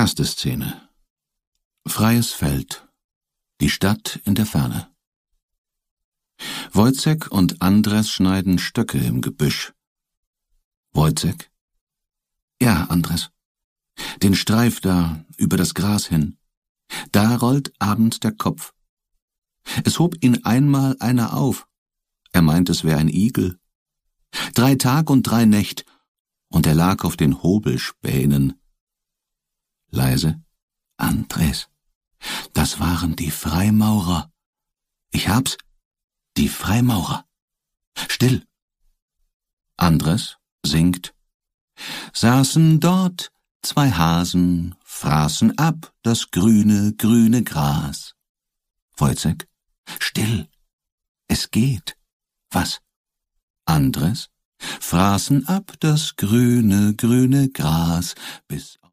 Erste Szene. Freies Feld. Die Stadt in der Ferne. Wojciech und Andres schneiden Stöcke im Gebüsch. Wojciech? Ja, Andres. Den Streif da, über das Gras hin. Da rollt abends der Kopf. Es hob ihn einmal einer auf. Er meint, es wär ein Igel. 3 Tag und 3 Nächt, und er lag auf den Hobelspänen. Leise. Andres. Das waren die Freimaurer. Ich hab's. Die Freimaurer. Still. Andres singt. Saßen dort 2 Hasen, fraßen ab das grüne, grüne Gras. Wojciech. Still. Es geht. Was? Andres. Fraßen ab das grüne, grüne Gras bis